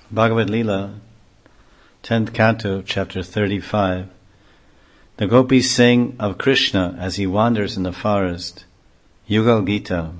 Bhagavad Lila, 10th Canto, Chapter 35. The gopis sing of Krishna as he wanders in the forest. Yugal Gita.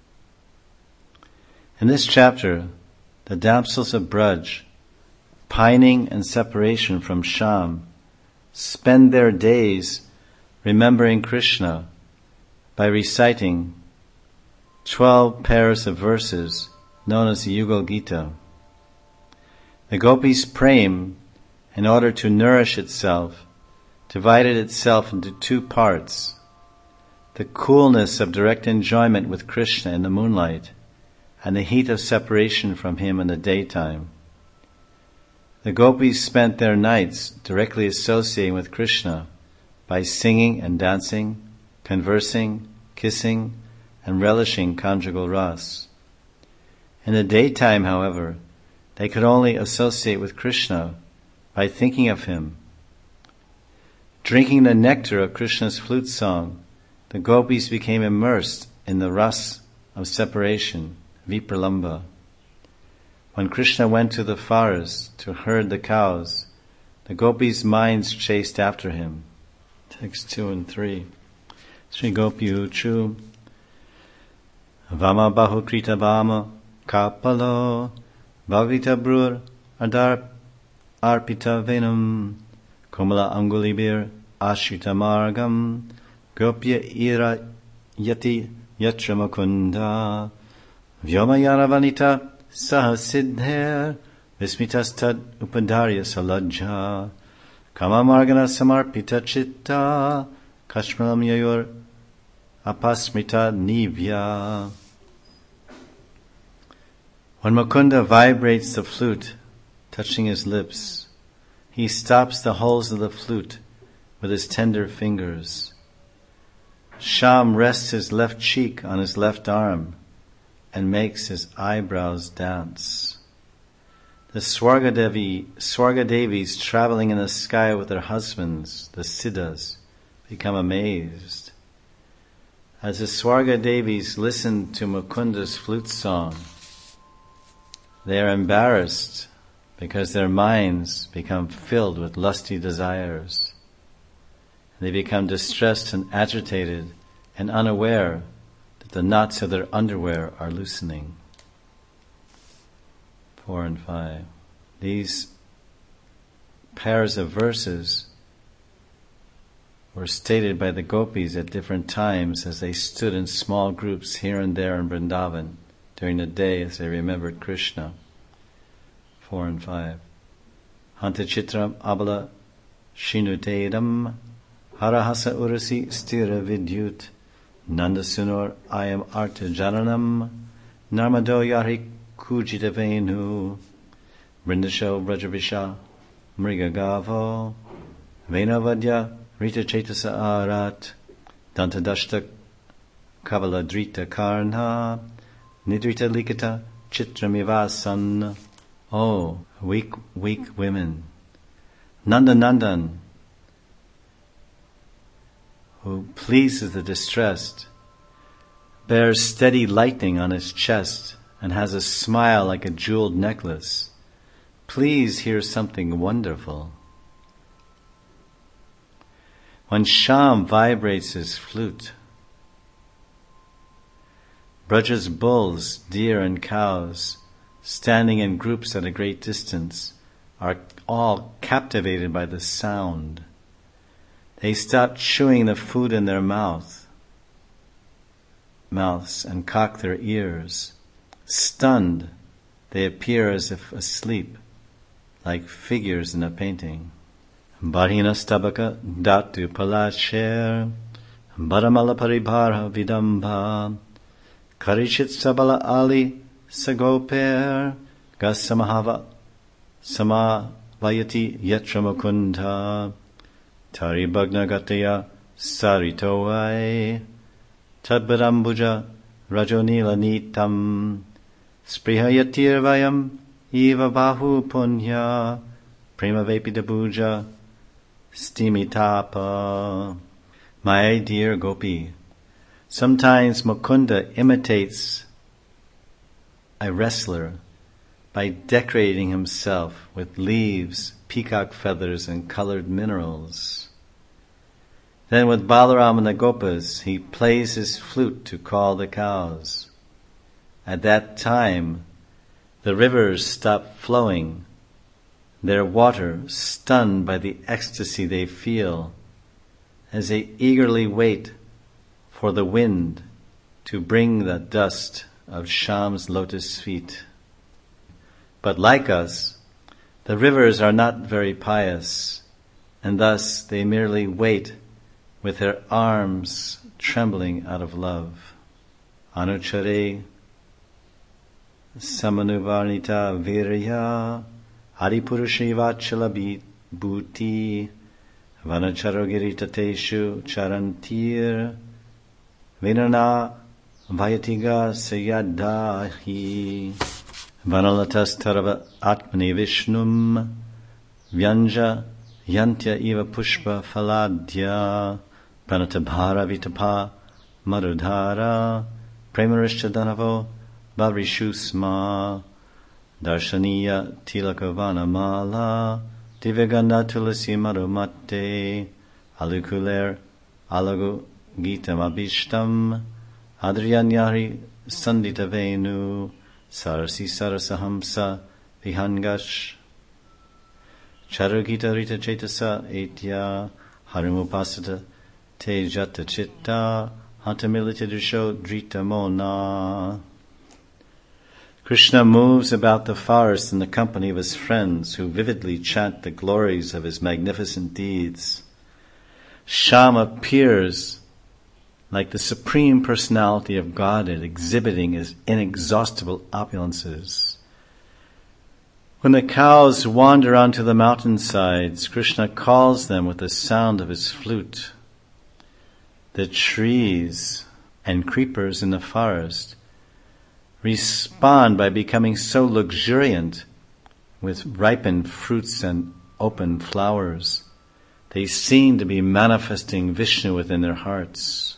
In this chapter, the damsels of Braj, pining in separation from Shyam, spend their days remembering Krishna by reciting 12 pairs of verses known as the Yugal Gita. The gopis' prem, in order to nourish itself, divided itself into two parts: the coolness of direct enjoyment with Krishna in the moonlight and the heat of separation from him in the daytime. The gopis spent their nights directly associating with Krishna by singing and dancing, conversing, kissing, and relishing conjugal ras. In the daytime, however, they could only associate with Krishna by thinking of him. Drinking the nectar of Krishna's flute song, the gopis became immersed in the ras of separation, vipralamba. When Krishna went to the forest to herd the cows, the gopis' minds chased after him. Text 2 and 3. Sri Gopi Uchu Vama Bahukrita Vama Kapalo Bhavita Brur Adar Arpita Venam Komala Angulibir Ashrita Margam Gopya Ira Yati Yatra Mukunda Vyomayana Vanita Sahasiddher Vismitastad Upadarya Salajja Kama Margana Samarpita Chitta Kashmalam Yayor Apasmita Nivya. When Mukunda vibrates the flute, touching his lips, he stops the holes of the flute with his tender fingers. Shyam rests his left cheek on his left arm and makes his eyebrows dance. The Swargadevis traveling in the sky with their husbands, the Siddhas, become amazed. As the Swargadevis listen to Mukunda's flute song, they are embarrassed because their minds become filled with lusty desires. They become distressed and agitated and unaware that the knots of their underwear are loosening. 4 and 5. These pairs of verses were stated by the gopis at different times as they stood in small groups here and there in Vrindavan during the day as they remembered Krishna. 4 and 5. Hanta Chitram Abala Shinutedam Harahasa Urasi Stira Vidyut Nanda Sunor Ayam Arta Jananam Narmado Yari Kujita Venu Brindasho Brajavisha Mrigagavo Venavadya Rita Chetasa Arat Dantadashta Kavala Drita Karna Nidrita Likita Chitramivasan. Oh, weak women. Nandan, who pleases the distressed, bears steady lightning on his chest and has a smile like a jeweled necklace. Please hear something wonderful. When Shyam vibrates his flute, Braja's bulls, deer and cows, standing in groups at a great distance, are all captivated by the sound. They stop chewing the food in their mouths and cock their ears. Stunned, they appear as if asleep, like figures in a painting. Barhina stabaka datu palasher, baramala paribhara vidamba, karishit sabala ali sagoper, gasamahava samavayati yatra mukunda, taribhagna gataya saritoai, tadbarambuja rajonila nitam, sprihayatir vayam eva bahu punya, prema vepidabuja stimitapa. My dear Gopi, sometimes Mukunda imitates a wrestler by decorating himself with leaves, peacock feathers, and colored minerals. Then with Balaram and the Gopas, he plays his flute to call the cows. At that time, the rivers stop flowing, their water stunned by the ecstasy they feel as they eagerly wait for the wind to bring the dust of Shyam's lotus feet. But like us, the rivers are not very pious, and thus they merely wait with their arms trembling out of love. Anuchare Samanuvarnita Virya Adipurushi Vachala Bhuti Vanacharogiritateshu Charantir Vinana Vayatiga Sayadahi Vanalatastarava Atmani Vishnum Vyanja Yantya Eva Pushpa Faladya Pranatabhara Vitapa Marudhara Premarishcha Danavo Bhavrishusma Darshaniya Tilakavana Mala Divaganda Tulasi Marumate Alukuler Alagu Gitam Abhishtam Adriyanyari Sandita Venu Sarasi Sarasahamsa Vihangash Charagita Rita Chetasa Etya Harimupasata Tejata Chitta Hantamilita Dusho Drita Mona. Krishna moves about the forest in the company of his friends who vividly chant the glories of his magnificent deeds. Shyam appears like the Supreme Personality of Godhead, exhibiting his inexhaustible opulences. When the cows wander onto the mountainsides, Krishna calls them with the sound of his flute. The trees and creepers in the forest respond by becoming so luxuriant with ripened fruits and open flowers. They seem to be manifesting Vishnu within their hearts.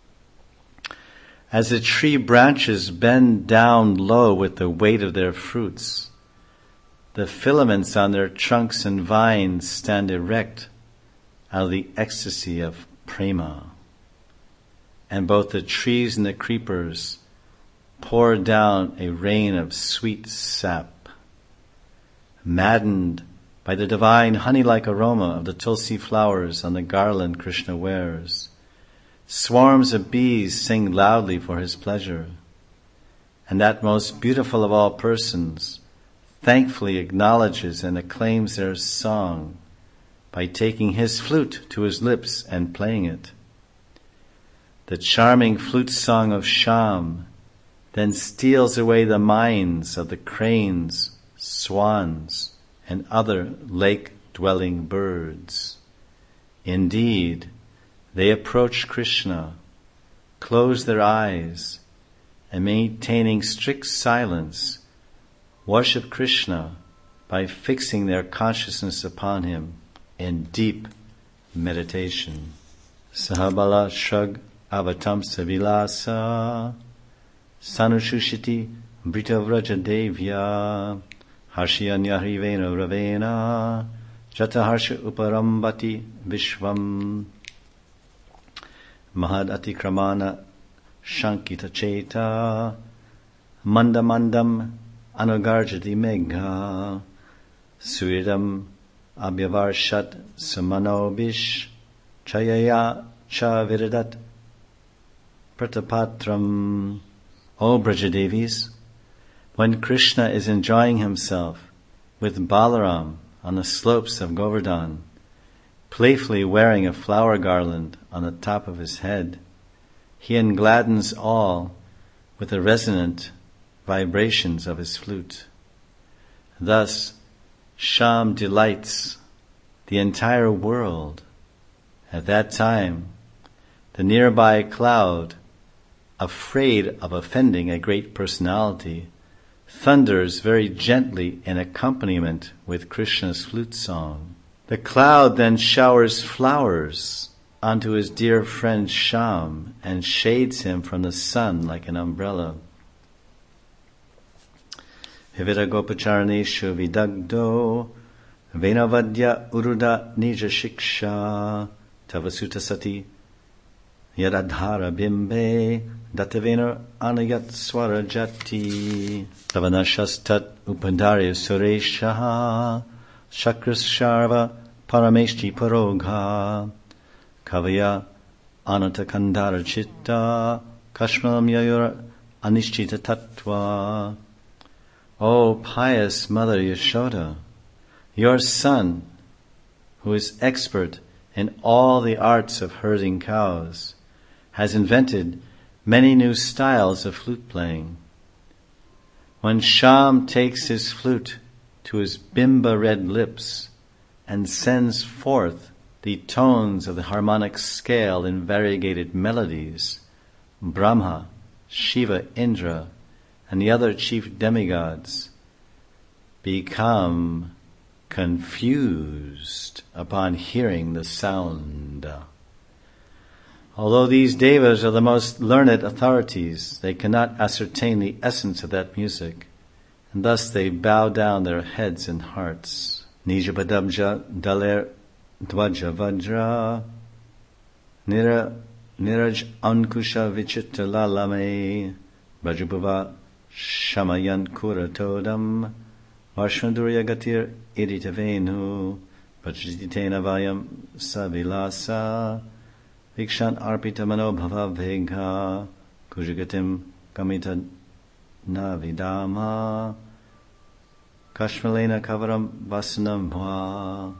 As the tree branches bend down low with the weight of their fruits, the filaments on their trunks and vines stand erect out of the ecstasy of prema. And both the trees and the creepers pour down a rain of sweet sap. Maddened by the divine honey-like aroma of the tulsi flowers on the garland Krishna wears, swarms of bees sing loudly for his pleasure. And that most beautiful of all persons thankfully acknowledges and acclaims their song by taking his flute to his lips and playing it. The charming flute song of Shyam then steals away the minds of the cranes, swans, and other lake-dwelling birds. Indeed, they approach Krishna, close their eyes, and maintaining strict silence, worship Krishna by fixing their consciousness upon him in deep meditation. Sahabala Shrag Avatamsa Vilasa Sanushushiti Britavraja Devya Harshiyanyarivena Ravena Jataharsha Uparambati Vishvam Mahad Atikramana Shankita Cheta Mandamandam Anugarjati Megha Suidam Abhyavarshat Samanobish Chayaya Cha Viradat Pratapatram. O Brajadevis, when Krishna is enjoying himself with Balaram on the slopes of Govardhan, playfully wearing a flower garland on the top of his head, he engladdens all with the resonant vibrations of his flute. Thus, Shyam delights the entire world. At that time, the nearby cloud, afraid of offending a great personality, thunders very gently in accompaniment with Krishna's flute song. The cloud then showers flowers onto his dear friend Shyam and shades him from the sun like an umbrella. Vivida gopacharneshu vidagdo venavadya uruda nija shiksha tavasuta sati yadadhara bimbe datavena anayat swarajati tavanashastat upandarya sureshaha shakras sharva parameshti parogha kavaya ananta kandara chitta kashmalam yayura anishchita tattva. O pious Mother Yashoda, your son, who is expert in all the arts of herding cows, has invented many new styles of flute playing. When Sham takes his flute to his bimba red lips and sends forth the tones of the harmonic scale in variegated melodies, Brahma, Shiva, Indra, and the other chief demigods become confused upon hearing the sound. Although these devas are the most learned authorities, they cannot ascertain the essence of that music, and thus they bow down their heads and hearts. Nijapadabja daler dvaja vajra niraj ankusha vichitta lalame Brajabhuva Shamayan Kuratodam Varshmadurya Gatir Iritavenu Vajrititena Vayam Savilasa Vikshan Arpita Manobhava Vegha Kujagatim Kamita Navidama Kashmalena Kavaram Vasanam Bhva.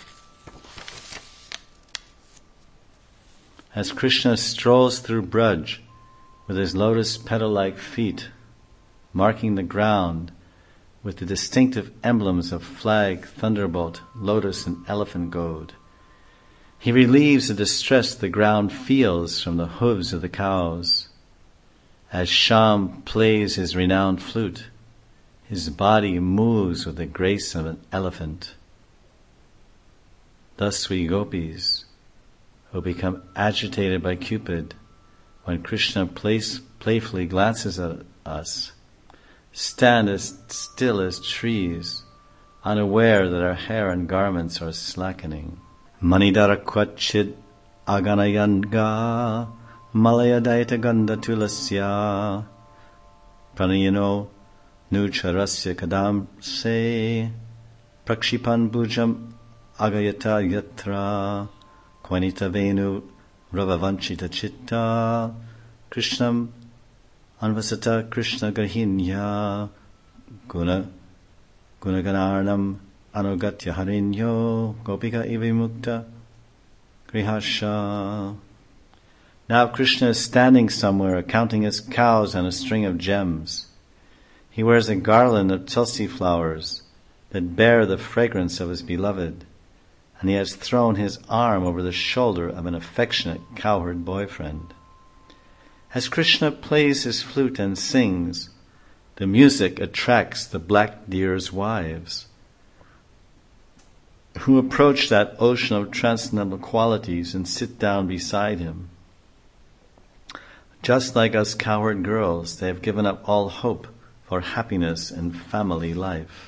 As Krishna strolls through Braj with his lotus petal-like feet, marking the ground with the distinctive emblems of flag, thunderbolt, lotus, and elephant goad, he relieves the distress the ground feels from the hooves of the cows. As Sham plays his renowned flute, his body moves with the grace of an elephant. Thus we gopis, who become agitated by Cupid when Krishna playfully glances at us, stand as still as trees, unaware that our hair and garments are slackening. Manidara kvachid aganayanga malaya daita ganda tulasya pranayano nucharasya kadam se prakshipan bhujam agayata yatra kvanita venu Ravavanchita chitta Krishnam Anvasata Krishna Gahinya Gunaganarnam Anugatya Harinyo Gopika Ivimukta Grihasha. Now Krishna is standing somewhere counting his cows on a string of gems. He wears a garland of tulsi flowers that bear the fragrance of his beloved, and he has thrown his arm over the shoulder of an affectionate cowherd boyfriend. As Krishna plays his flute and sings, the music attracts the black deer's wives, who approach that ocean of transcendental qualities and sit down beside him. Just like us cowherd girls, they have given up all hope for happiness and family life.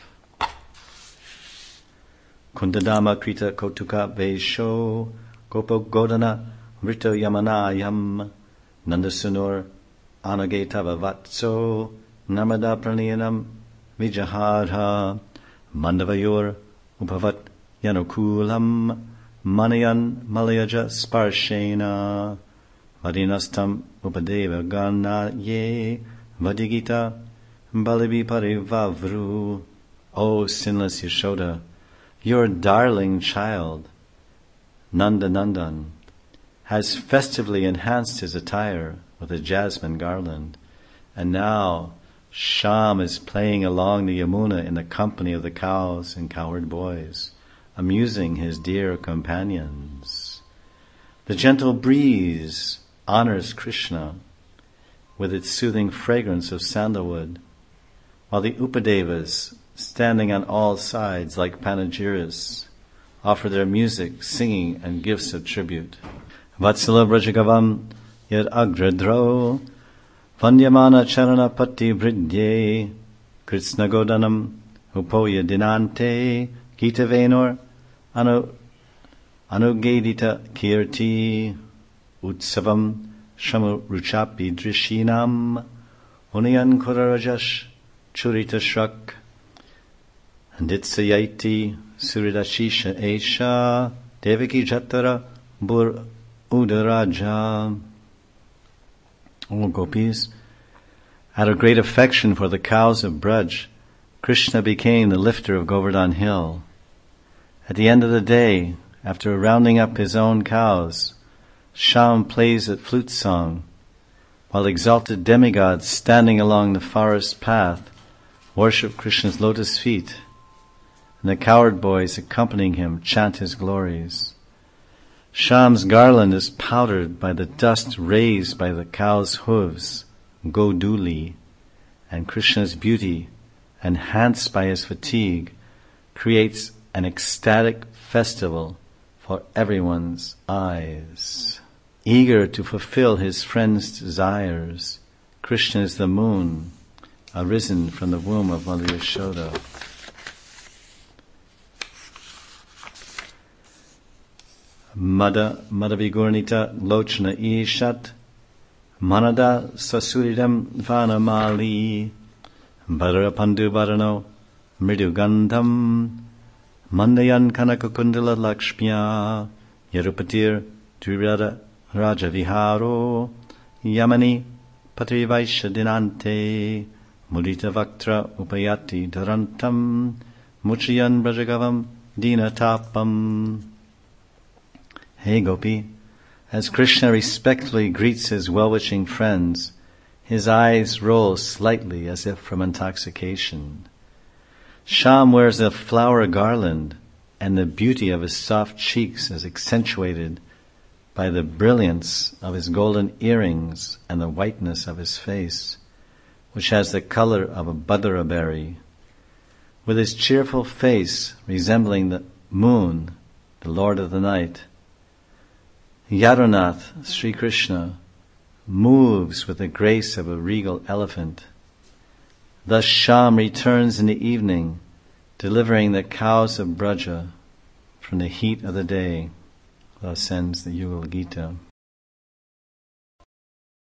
Kundadama krita kotuka vesho gopo godana vrito yamanayam nandasunur anagetava vatso namada praniyanam vijahara mandavayor upavat yanukulam manayan malayaja sparshena vadinastam upadeva gana ye vadigita balibi parivavru. O sinless Yashoda, your darling child, Nanda Nandan, has festively enhanced his attire with a jasmine garland, and now Sham is playing along the Yamuna in the company of the cows and cowherd boys, amusing his dear companions. The gentle breeze honors Krishna with its soothing fragrance of sandalwood, while the Upadevas, standing on all sides like panegyrists, offer their music, singing, and gifts of tribute. Vatsala Brajagavam Yad Agradro Vandhyamana Charana Patti Bridye Krishna Godanam Upoya Dinante Gita Venor Anugedita Kirti Utsavam Shamu Ruchapi Drishinam Uniyan Kurarajash Churita Shrak Anditsayati Suridashisha Esha Devaki Jatara Bur Udaraja. O gopis, out of great affection for the cows of Braj, Krishna became the lifter of Govardhan Hill. At the end of the day, after rounding up his own cows, Shyam plays at flute song, while exalted demigods standing along the forest path worship Krishna's lotus feet, and the cowherd boys accompanying him chant his glories. Shyam's garland is powdered by the dust raised by the cow's hooves, Goduli, and Krishna's beauty, enhanced by his fatigue, creates an ecstatic festival for everyone's eyes. Eager to fulfill his friend's desires, Krishna is the moon, arisen from the womb of Mother Yashoda. Madhavigurnita Lochana Ishat Manada Sasuridam Vanamali Bhadarapandu Varano Mridugandham Mandayan Kanakakundala Lakshmya Yarupatir Dvirada Raja Viharo Yamani Patrivaisha Dinante Mudita Vaktra Upayati Dharantam Muchiyan Brajagavam Dinatapam. Hey Gopi, as Krishna respectfully greets his well-wishing friends, his eyes roll slightly as if from intoxication. Shyam wears a flower garland, and the beauty of his soft cheeks is accentuated by the brilliance of his golden earrings and the whiteness of his face, which has the color of a badara berry. With his cheerful face resembling the moon, the lord of the night, Yadunath, Sri Krishna, moves with the grace of a regal elephant. Thus Shyam returns in the evening, delivering the cows of Braja from the heat of the day. Thus ends the Yugal Gita.